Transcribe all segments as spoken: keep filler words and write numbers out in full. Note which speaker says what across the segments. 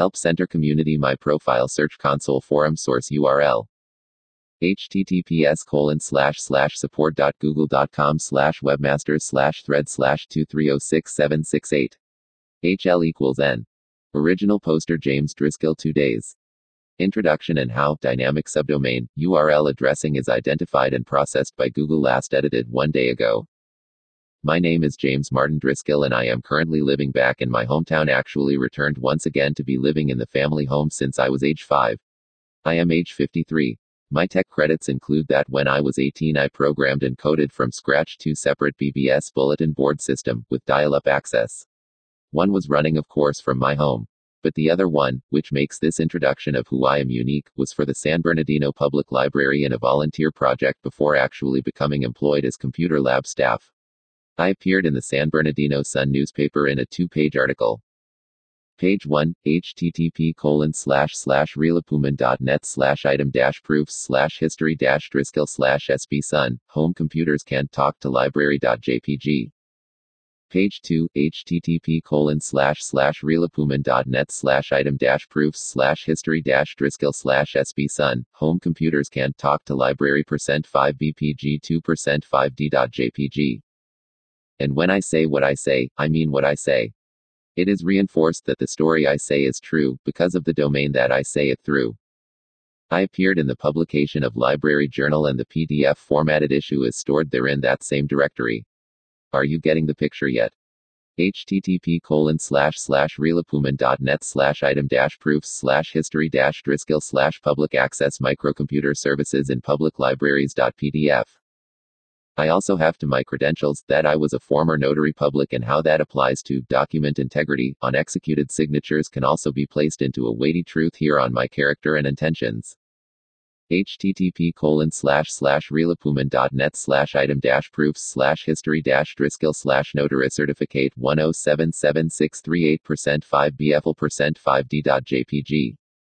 Speaker 1: Help Center Community My Profile Search Console Forum Source U R L. https colon slash slash support dot google dot com slash webmasters slash thread slash two three zero six seven six eight. H L equals N. Original poster James Driscoll two days. Introduction and how dynamic subdomain U R L addressing is identified and processed by Google, last edited one day ago. My name is James Martin Driscoll and I am currently living back in my hometown, actually returned once again to be living in the family home since I was age five. I am age fifty-three. My tech credits include that when I was eighteen I programmed and coded from scratch two separate B B S bulletin board system with dial-up access. One was running of course from my home. But the other one, which makes this introduction of who I am unique, was for the San Bernardino Public Library in a volunteer project before actually becoming employed as computer lab staff. I appeared in the San Bernardino Sun newspaper in a two-page article. Page one, http colon slash slash reelapuman.net slash item dash proofs slash history dash Driscoll slash sb sun, home computers can't talk to library.jpg. Page two, http colon slash slash reelapuman.net slash item dash proofs slash history dash Driscoll slash sb sun, home computers can't talk to library percent five bpg two percent five d.jpg. And when I say what I say, I mean what I say. It is reinforced that the story I say is true, because of the domain that I say it through. I appeared in the publication of Library Journal and the P D F formatted issue is stored there in that same directory. Are you getting the picture yet? http colon slash slash reelapuman.net slash item dash proofs slash history dash Driscoll slash public access microcomputer services in public libraries.pdf. I also have to my credentials that I was a former notary public and how that applies to document integrity on executed signatures can also be placed into a weighty truth here on my character and intentions. http colon slash slash reelapuman.net slash item dash proofs slash history dash Driscoll slash notary certificate one zero seven seven six three eight percent five B F L percent five D.jpg.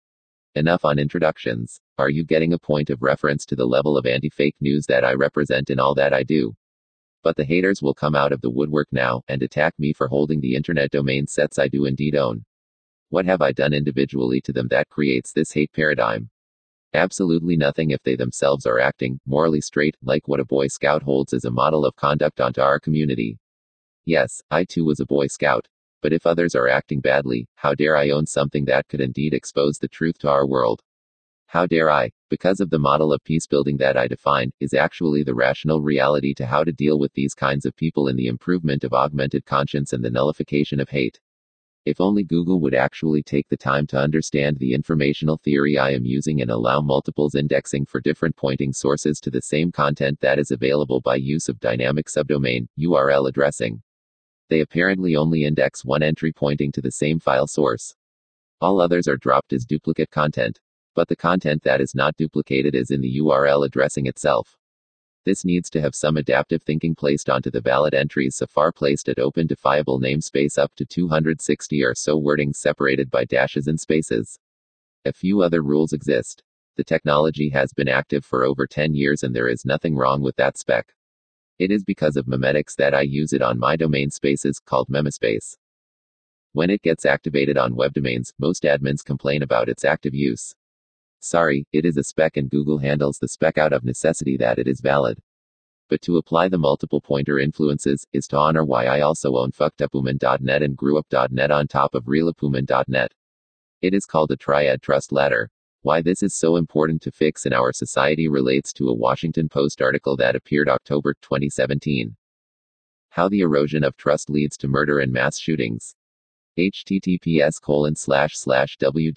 Speaker 1: Enough on introductions. Are you getting a point of reference to the level of anti-fake news that I represent in all that I do? But the haters will come out of the woodwork now and attack me for holding the internet domain sets I do indeed own. What have I done individually to them that creates this hate paradigm? Absolutely nothing if they themselves are acting morally straight, like what a Boy Scout holds as a model of conduct onto our community. Yes, I too was a Boy Scout. But if others are acting badly, how dare I own something that could indeed expose the truth to our world? How dare I, because of the model of peace building that I define, is actually the rational reality to how to deal with these kinds of people in the improvement of augmented conscience and the nullification of hate. If only Google would actually take the time to understand the informational theory I am using and allow multiples indexing for different pointing sources to the same content that is available by use of dynamic subdomain U R L addressing. They apparently only index one entry pointing to the same file source. All others are dropped as duplicate content. But the content that is not duplicated is in the U R L addressing itself. This needs to have some adaptive thinking placed onto the valid entries so far placed at open defiable namespace up to two hundred sixty or so wordings separated by dashes and spaces. A few other rules exist. The technology has been active for over ten years and there is nothing wrong with that spec. It is because of memetics that I use it on my domain spaces, called memespace. When it gets activated on web domains, most admins complain about its active use. Sorry, it is a spec and Google handles the spec out of necessity that it is valid. But to apply the multiple pointer influences, is to honor why I also own fuckedupuman dot net and grewup dot net on top of reelapuman dot net. It is called a triad trust ladder. Why this is so important to fix in our society relates to a Washington Post article that appeared October twenty seventeen. How the erosion of trust leads to murder and mass shootings. https colon slash slash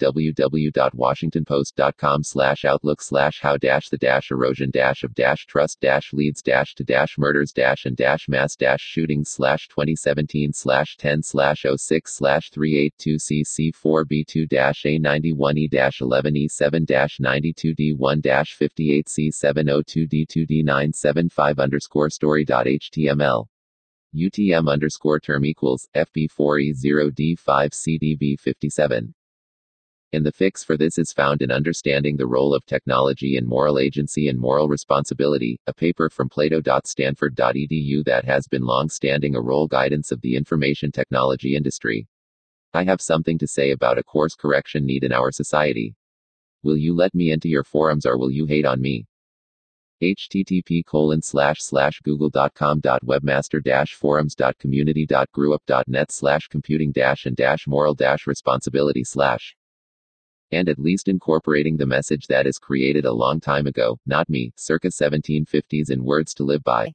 Speaker 1: www.washingtonpost.com slash outlook slash how dash the dash erosion dash of dash trust dash leads dash to dash murders dash and dash mass dash shootings slash twenty seventeen slash ten slash oh six slash three eighty-two C C four B two dash A ninety-one E dash eleven E seven dash ninety-two D one dash fifty-eight C seven oh two D two D nine seventy-five underscore story dot H T M L. U T M underscore term equals F B four E zero D five C D B fifty-seven. And the fix for this is found in Understanding the Role of Technology in Moral Agency and Moral Responsibility, a paper from plato dot stanford dot E D U that has been long-standing a role guidance of the information technology industry. I have something to say about a course correction need in our society. Will you let me into your forums or will you hate on me? http colon slash slash google.com dot webmaster dash forums dot community dot grewup dot net slash computing dash and dash moral dash responsibility slash. And at least incorporating the message that is created a long time ago, not me, circa seventeen fifties in words to live by.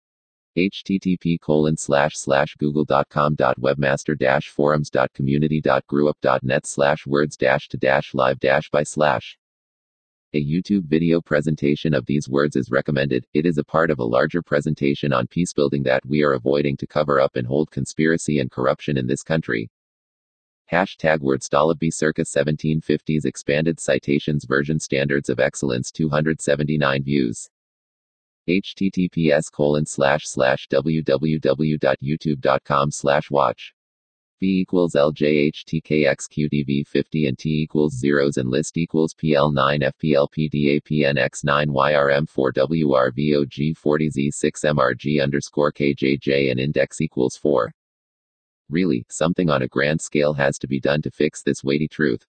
Speaker 1: http colon slash slash google.com dot webmaster dash forums dot community dot grewup dot net slash words dash to dash live dash by slash. A YouTube video presentation of these words is recommended. It is a part of a larger presentation on peacebuilding that we are avoiding to cover up and hold conspiracy and corruption in this country. Hashtag WordStolabby circa seventeen fifties expanded citations version standards of excellence two hundred seventy-nine views. https colon slash slash www.youtube.com slash watch. V equals L J H T K X Q D V fifty and T equals zeros and list equals P L nine F P L P D A P N X nine Y R M four W R V O G forty Z six M R G underscore K J J and index equals four. Really, something on a grand scale has to be done to fix this weighty truth.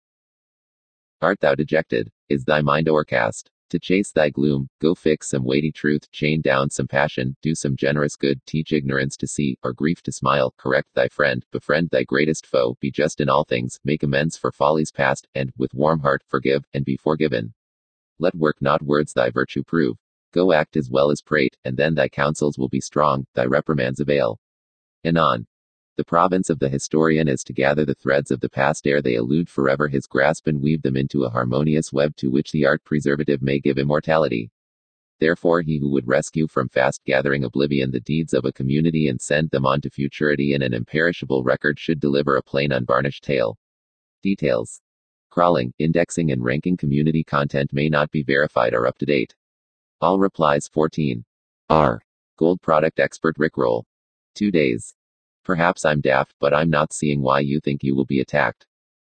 Speaker 1: Art thou dejected? Is thy mind o'ercast? To chase thy gloom, go fix some weighty truth, chain down some passion, do some generous good, teach ignorance to see, or grief to smile, correct thy friend, befriend thy greatest foe, be just in all things, make amends for follies past, and, with warm heart, forgive, and be forgiven. Let work not words thy virtue prove. Go act as well as prate, and then thy counsels will be strong, thy reprimands avail. Anon. The province of the historian is to gather the threads of the past ere they elude forever his grasp and weave them into a harmonious web to which the art preservative may give immortality. Therefore he who would rescue from fast gathering oblivion the deeds of a community and send them on to futurity in an imperishable record should deliver a plain unvarnished tale. Details. Crawling, indexing and ranking community content may not be verified or up to date. All replies fourteen. R. Gold product expert Rickroll. Two days. Perhaps I'm daft, but I'm not seeing why you think you will be attacked.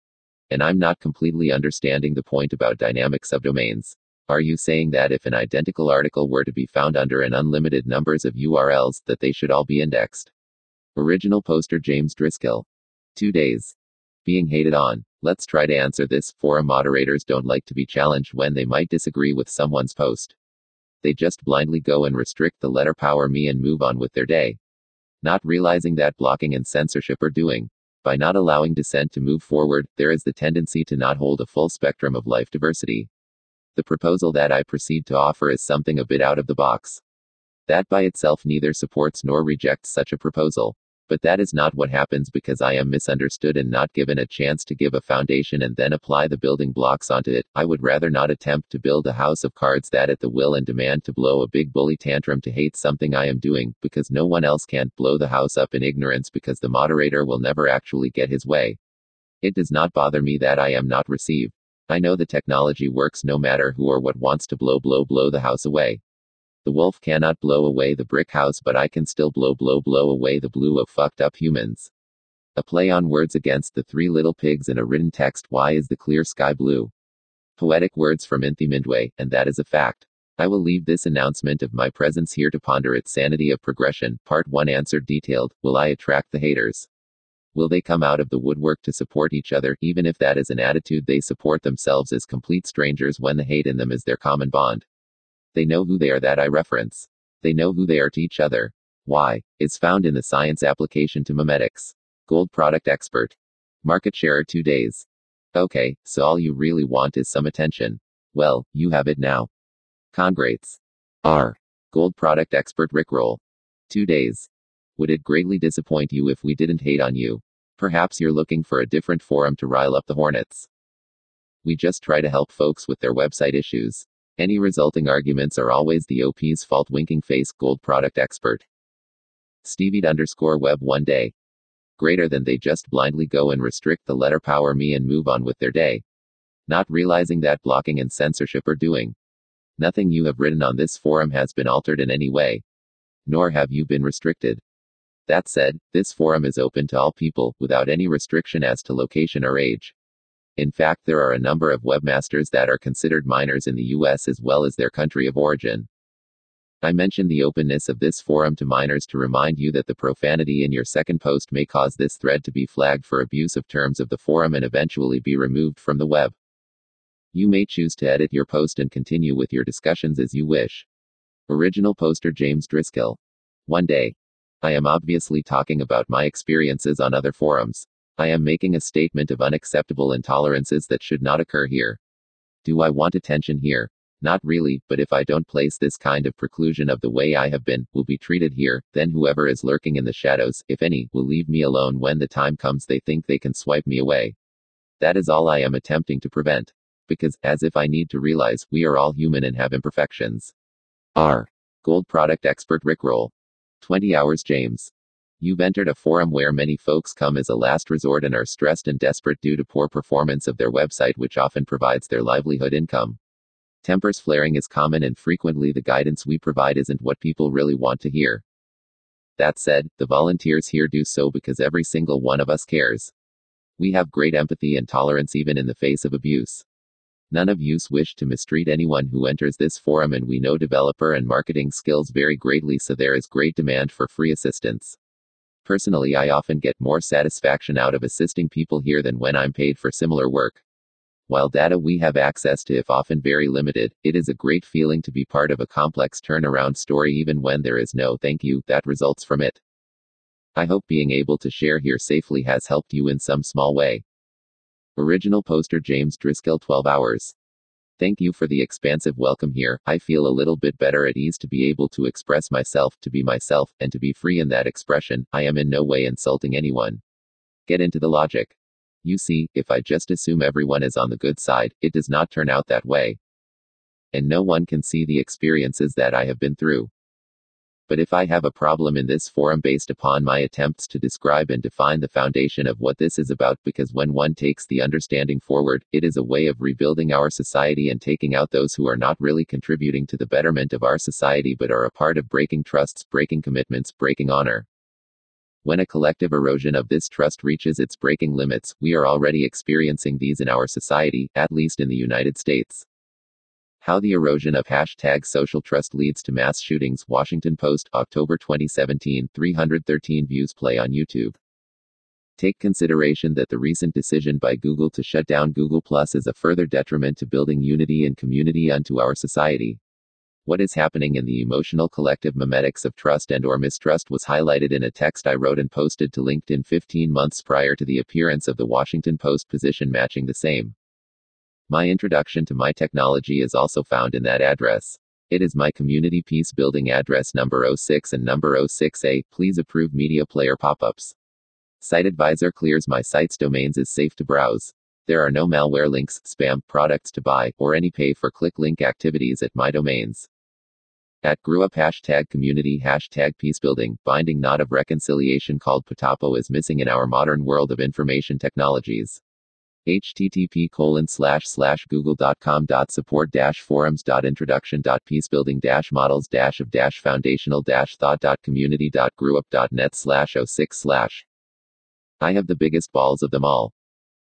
Speaker 1: And I'm not completely understanding the point about dynamic subdomains. Are you saying that if an identical article were to be found under an unlimited numbers of U R Ls, that they should all be indexed? Original poster James Driscoll. Two days. Being hated on. Let's try to answer this. Forum moderators don't like to be challenged when they might disagree with someone's post. They just blindly go and restrict the letter power me and move on with their day. Not realizing that blocking and censorship are doing. By not allowing dissent to move forward, there is the tendency to not hold a full spectrum of life diversity. The proposal that I proceed to offer is something a bit out of the box. That by itself neither supports nor rejects such a proposal. But that is not what happens because I am misunderstood and not given a chance to give a foundation and then apply the building blocks onto it. I would rather not attempt to build a house of cards that at the will and demand to blow a big bully tantrum to hate something I am doing, because no one else can blow the house up in ignorance because the moderator will never actually get his way. It does not bother me that I am not received. I know the technology works no matter who or what wants to blow blow blow the house away. The wolf cannot blow away the brick house, but I can still blow blow blow away the blue of fucked up humans. A play on words against the three little pigs in a written text. Why is the clear sky blue? Poetic words from Inthi Mindway, and that is a fact. I will leave this announcement of my presence here to ponder its sanity of progression. Part one answered detailed. Will I attract the haters? Will they come out of the woodwork to support each other, even if that is an attitude they support themselves as complete strangers when the hate in them is their common bond? They know who they are that I reference. They know who they are to each other. Why? Is found in the science application to memetics. Gold product expert. Market share two days. Okay, so all you really want is some attention. Well, you have it now. Congrats. R. Gold product expert Rickroll. Two days. Would it greatly disappoint you if we didn't hate on you? Perhaps you're looking for a different forum to rile up the hornets. We just try to help folks with their website issues. Any resulting arguments are always the O P's fault. Winking face. Gold product expert. Stevie underscore web one day. Greater than they just blindly go and restrict the letter power me and move on with their day. Not realizing that blocking and censorship are doing. Nothing you have written on this forum has been altered in any way. Nor have you been restricted. That said, this forum is open to all people, without any restriction as to location or age. In fact, there are a number of webmasters that are considered minors in the U S as well as their country of origin. I mention the openness of this forum to minors to remind you that the profanity in your second post may cause this thread to be flagged for abuse of terms of the forum and eventually be removed from the web. You may choose to edit your post and continue with your discussions as you wish. Original poster James Driscoll. One day. I am obviously talking about my experiences on other forums. I am making a statement of unacceptable intolerances that should not occur here. Do I want attention here? Not really, but if I don't place this kind of preclusion of the way I have been, will be treated here, then whoever is lurking in the shadows, if any, will leave me alone when the time comes they think they can swipe me away. That is all I am attempting to prevent. Because, as if I need to realize, we are all human and have imperfections. R. Gold product expert Rickroll. twenty hours James. You've entered a forum where many folks come as a last resort and are stressed and desperate due to poor performance of their website, which often provides their livelihood income. Tempers flaring is common and frequently the guidance we provide isn't what people really want to hear. That said, the volunteers here do so because every single one of us cares. We have great empathy and tolerance even in the face of abuse. None of us wish to mistreat anyone who enters this forum, and we know developer and marketing skills vary greatly, so there is great demand for free assistance. Personally, I often get more satisfaction out of assisting people here than when I'm paid for similar work. While data we have access to, if often very limited, it is a great feeling to be part of a complex turnaround story even when there is no thank you that results from it. I hope being able to share here safely has helped you in some small way. Original poster James Driscoll twelve hours. Thank you for the expansive welcome here. I feel a little bit better at ease to be able to express myself, to be myself, and to be free in that expression. I am in no way insulting anyone. Get into the logic. You see, if I just assume everyone is on the good side, it does not turn out that way. And no one can see the experiences that I have been through. But if I have a problem in this forum based upon my attempts to describe and define the foundation of what this is about, because when one takes the understanding forward, it is a way of rebuilding our society and taking out those who are not really contributing to the betterment of our society but are a part of breaking trusts, breaking commitments, breaking honor. When a collective erosion of this trust reaches its breaking limits, we are already experiencing these in our society, at least in the United States. How the erosion of hashtag social trust leads to mass shootings. Washington Post, October twenty seventeen, three hundred thirteen views play on YouTube. Take consideration that the recent decision by Google to shut down Google Plus is a further detriment to building unity and community unto our society. What is happening in the emotional collective memetics of trust and or mistrust was highlighted in a text I wrote and posted to LinkedIn fifteen months prior to the appearance of the Washington Post position matching the same. My introduction to my technology is also found in that address. It is my community peace building address number oh six and number oh six A. Please approve media player pop-ups. SiteAdvisor clears my site's domains is safe to browse. There are no malware links, spam, products to buy, or any pay-for-click link activities at my domains. At grew up hashtag community hashtag peacebuilding, binding knot of reconciliation called Potapo is missing in our modern world of information technologies. http colon slash slash google dot com dot support dash forums dot introduction dot peacebuilding dash models dash of dash foundational dash thought dot community dot grewup dot net slash oh six slash. I have the biggest balls of them all.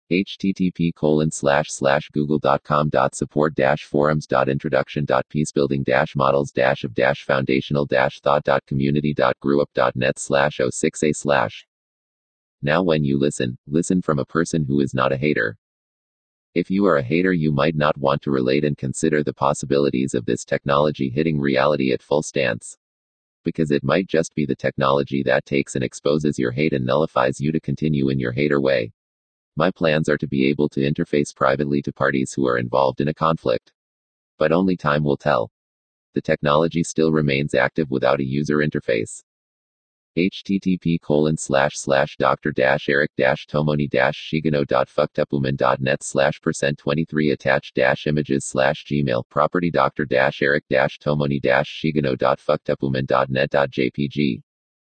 Speaker 1: http colon slash slash google dot com dot support dash forums dot introduction dot peacebuilding dash models dash of dash foundational dash thought dot community dot grewup dot net slash oh six a slash. Now when you listen, listen from a person who is not a hater. If you are a hater, you might not want to relate and consider the possibilities of this technology hitting reality at full stance. Because it might just be the technology that takes and exposes your hate and nullifies you to continue in your hater way. My plans are to be able to interface privately to parties who are involved in a conflict. But only time will tell. The technology still remains active without a user interface. http colon slash slash dr dash eric dash tomoni dash shigano dot fucktupuman dot net slash percent twenty-three attached dash images slash gmail property dr dash eric dash tomoni dash shigano dot fucktupuman dot net dot jpg.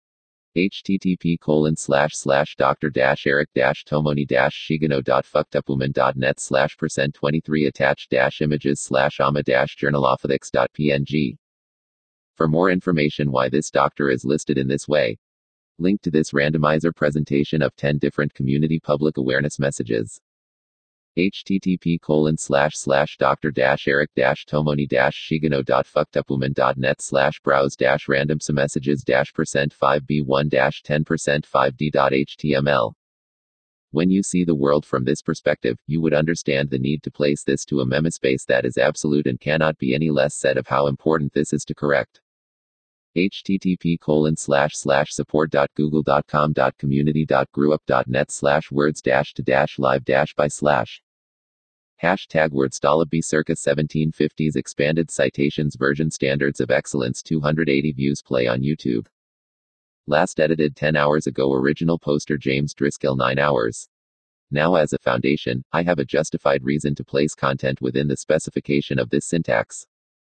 Speaker 1: http colon slash slash dr dash eric dash tomoni dash shigano dot fucktupuman dot net slash percent twenty-three attached dash images slash ama dash journalophytics dot png. For more information why this doctor is listed in this way, link to this randomizer presentation of ten different community public awareness messages. http colon slash slash dr dash eric dash tomoni dash shigano dot fucktupuman dot net slash browse dash random some messages dash percent five b one dash ten percent five d dot html. When you see the world from this perspective, you would understand the need to place this to a memespace that is absolute and cannot be any less said of how important this is to correct. http colon slash slash support dot google dot com dot community dot grewup dot net slash words dash to dash live dash by slash hashtag wordstalaby circa seventeen fifties expanded citations version standards of excellence two hundred eighty views play on YouTube. Last edited ten hours ago. Original poster James Driscoll nine hours. Now as a foundation, I have a justified reason to place content within the specification of this syntax.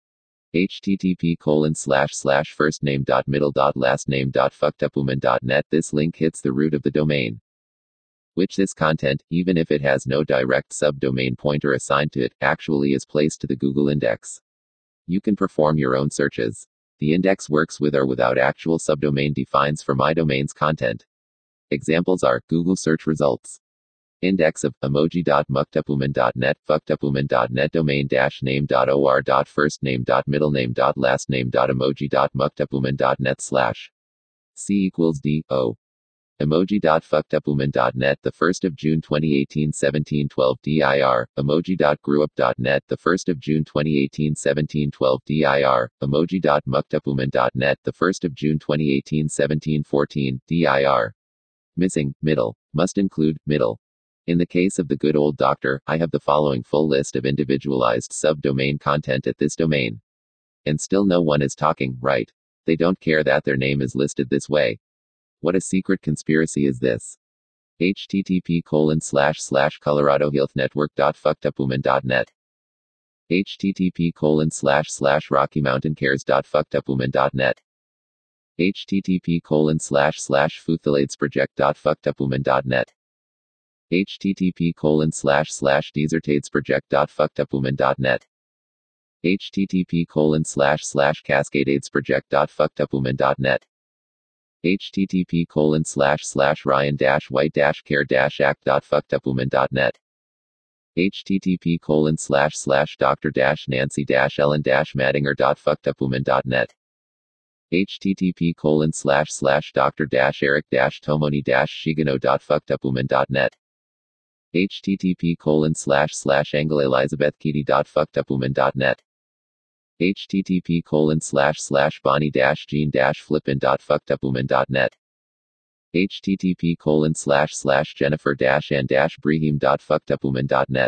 Speaker 1: http colon slash slash first name dot middle dot last name dot fucktupuman dot net. This link hits the root of the domain, which this content, even if it has no direct subdomain pointer assigned to it, actually is placed to the Google index. You can perform your own searches. The index works with or without actual subdomain defines for my domain's content. Examples are Google search results. Index of emoji dot mucktupuman dot net, fucktupuman dot net, domain dash name dot or dot first name dot middle name dot last name dot emoji dot mucktupuman dot net slash C equals D O. Emoji dot fucktupuman dot net, the first of June twenty eighteen seventeen twelve dir, emoji dot grewup dot net, the first of June twenty eighteen seventeen twelve dir, emoji dot mucktupuman dot net, the first of June twenty eighteen seventeen fourteen dir. Missing, middle. Must include, middle. In the case of the good old doctor, I have the following full list of individualized subdomain content at this domain. And still no one is talking, right? They don't care that their name is listed this way. What a secret conspiracy is this? http colon slash slash colorado health network dot fucktupuman dot net. http colon slash slash rocky mountain cares dot fucktupuman dot net. http colon slash slash futhaladesproject dot fucktupuman dot net. http colon slash slash desertadesproject dot fucktupuman dot net. http colon slash slash cascadeadesproject dot fucktupuman dot net. http colon slash slash ryan dash white dash care dash act dot fucktupuman dot net. http colon slash slash dr dash nancy dash ellen dash madinger dot fucktupuman dot net. http colon slash slash dr dash eric dash tomoni dash shigano dot fucktupuman dot net. http colon slash slash angelaelizabethkiti dot fucktupuman dot net. http colon slash slash bonnie dash jean dash flippin dot fucktupuman dot net. http colon slash slash jennifer dash ann dash brehim dot fucktupuman dot net.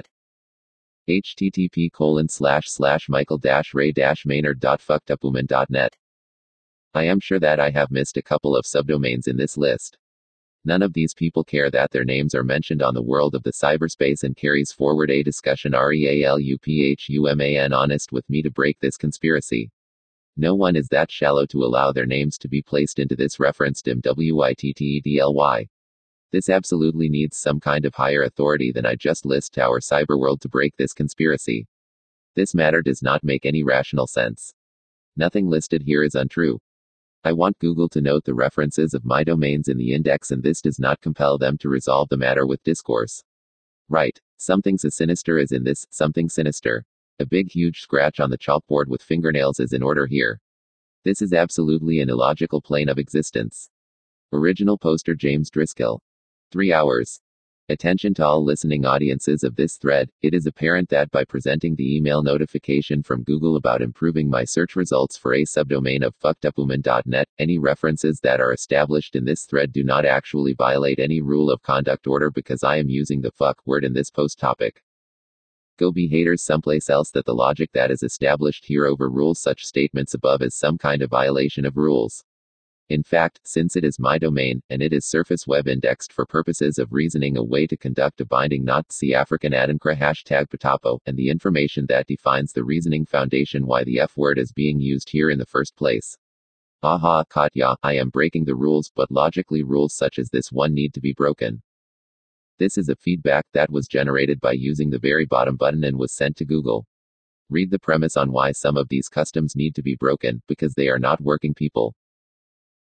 Speaker 1: http colon slash slash michael dash ray dash maynard dot fucktupuman dot net. I am sure that I have missed a couple of subdomains in this list. None of these people care that their names are mentioned on the world of the cyberspace and carries forward a discussion realuphuman honest with me to break this conspiracy. No one is that shallow to allow their names to be placed into this referenced imwittedly. This absolutely needs some kind of higher authority than I just list to our cyberworld to break this conspiracy. This matter does not make any rational sense. Nothing listed here is untrue. I want Google to note the references of my domains in the index, and this does not compel them to resolve the matter with discourse. Right. Something's a sinister is in this, something sinister. A big huge scratch on the chalkboard with fingernails is in order here. This is absolutely an illogical plane of existence. Original poster James Driscoll. Three hours. Attention to all listening audiences of this thread, it is apparent that by presenting the email notification from Google about improving my search results for a subdomain of fucktupuman dot net, any references that are established in this thread do not actually violate any rule of conduct order because I am using the fuck word in this post topic. Go be haters someplace else. That the logic that is established here overrules such statements above as some kind of violation of rules. In fact, since it is my domain, and it is surface web indexed for purposes of reasoning a way to conduct a binding not see African Adinkra hashtag Patapo, and the information that defines the reasoning foundation why the F word is being used here in the first place. Aha, Katya, I am breaking the rules, but logically rules such as this one need to be broken. This is a feedback that was generated by using the very bottom button and was sent to Google. Read the premise on why some of these customs need to be broken, because they are not working people.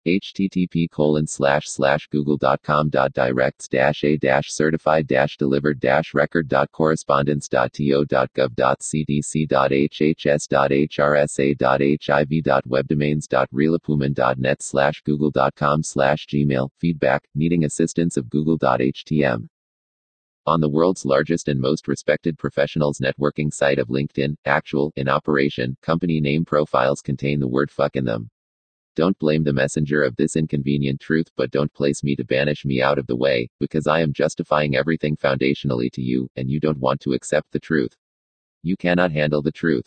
Speaker 1: http colon slash slash google.com dot directs dash a dash certified dash delivered dash record dot correspondence dot to dot gov dot cdc dot hhs dot hrsa dot hiv dot webdomains dot realapuman dot net slash google.com slash gmail. Feedback, needing assistance of google.htm. On the world's largest and most respected professionals networking site of LinkedIn, actual, in operation, company name profiles contain the word fuck in them. Don't blame the messenger of this inconvenient truth, but don't place me to banish me out of the way, because I am justifying everything foundationally to you, and you don't want to accept the truth. You cannot handle the truth.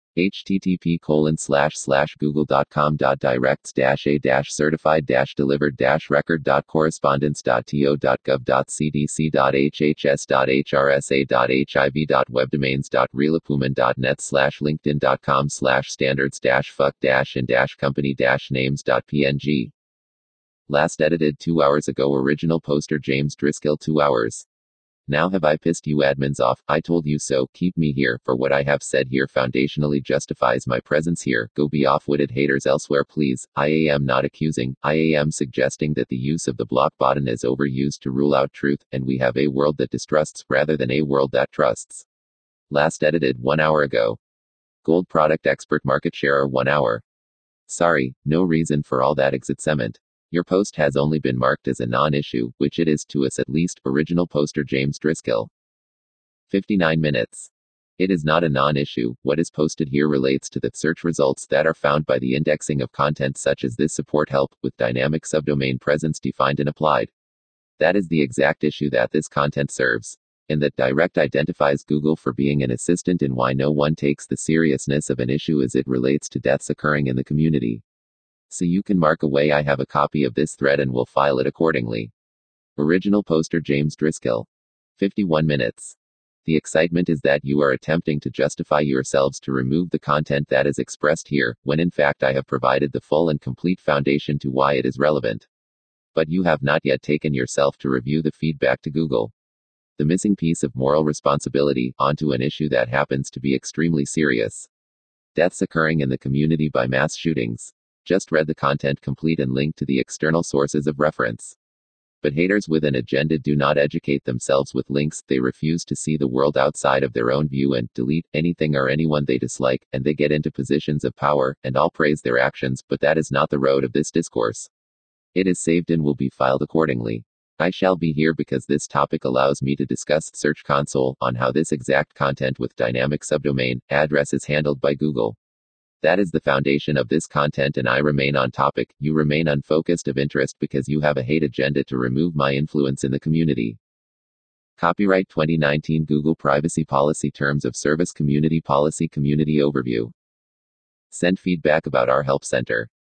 Speaker 1: http colon slash slash google.com dot directs dash a dash certified dash delivered dash record dot correspondence dot to dot gov dot cdc dot hhs dot hrsa dot hiv dot webdomains dot realapuman dot net slash linkedin dot com slash standards dash fuck dash and dash company dash names dot png. Last edited two hours ago. Original poster James Driscoll. Two hours. Now have I pissed you admins off? I told you so. Keep me here, for what I have said here foundationally justifies my presence here. Go be off-witted haters elsewhere please. I am not accusing, I am suggesting that the use of the block button is overused to rule out truth, and we have a world that distrusts, rather than a world that trusts. Last edited one hour ago. Gold product expert market share one hour. Sorry, no reason for all that exit cement. Your post has only been marked as a non-issue, which it is to us at least. Original poster James Driscoll. fifty-nine minutes. It is not a non-issue. What is posted here relates to the search results that are found by the indexing of content such as this. Support help, with dynamic subdomain presence defined and applied. That is the exact issue that this content serves. And that direct identifies Google for being an assistant in why no one takes the seriousness of an issue as it relates to deaths occurring in the community. So you can mark away I have a copy of this thread and will file it accordingly. Original poster James Driscoll. fifty-one minutes. The excitement is that you are attempting to justify yourselves to remove the content that is expressed here, when in fact I have provided the full and complete foundation to why it is relevant. But you have not yet taken yourself to review the feedback to Google. The missing piece of moral responsibility, onto an issue that happens to be extremely serious. Deaths occurring in the community by mass shootings. Just read the content complete and linked to the external sources of reference. But haters with an agenda do not educate themselves with links. They refuse to see the world outside of their own view and delete anything or anyone they dislike, and they get into positions of power, and all praise their actions, but that is not the road of this discourse. It is saved and will be filed accordingly. I shall be here because this topic allows me to discuss Search Console on how this exact content with dynamic subdomain address is handled by Google. That is the foundation of this content, and I remain on topic. You remain unfocused of interest because you have a hate agenda to remove my influence in the community. Copyright twenty nineteen Google Privacy Policy Terms of Service Community Policy Community Overview. Send feedback about our help center.